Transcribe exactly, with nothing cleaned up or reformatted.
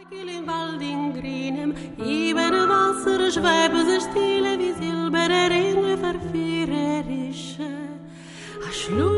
Im Wald in grünem, über Wasser schweben sie stille wie silberne Ringe verführerische. A Schlu